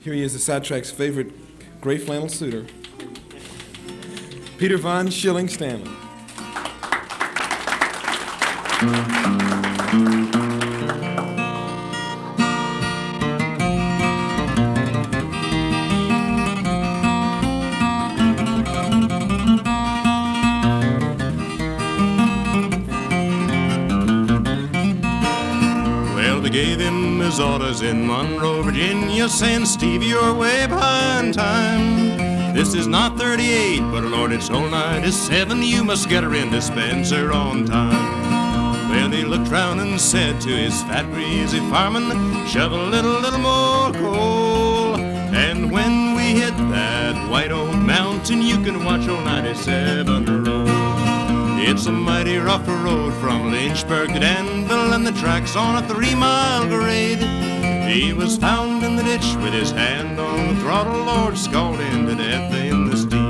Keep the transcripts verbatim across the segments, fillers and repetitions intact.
Here he is, the sidetrack's favorite gray flannel suitor, Peter Von Schilling Stanley. Well, they gave him his orders in Monroe, Virginia, saying, Stevie, you're way behind time. This is not thirty-eight, but Lord, it's whole ninety-seven. You must get her into Spencer on time. Well, he looked round and said to his fat, greasy fireman, shove a little, little more coal. And when we hit that white old mountain, you can watch old ninety-seven roll. It's a mighty rough road from Lynchburg to Danville, and the track's on a three-mile grade. He was found in the ditch with his hand on the throttle, Lord, scalding to death in the steam.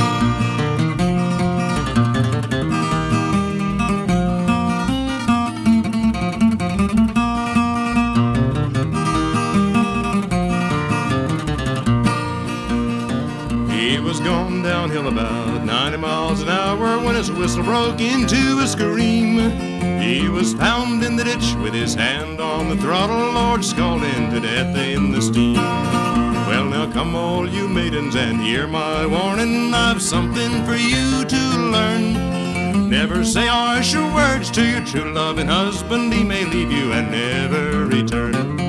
He was going downhill about ninety miles an hour when his whistle broke into a scream. He was found in the ditch with his hand on the throttle, Lord, scalding to death in the steam. Well, now come all you maidens and hear my warning. I've something for you to learn. Never say harsh words to your true loving husband. He may leave you and never return.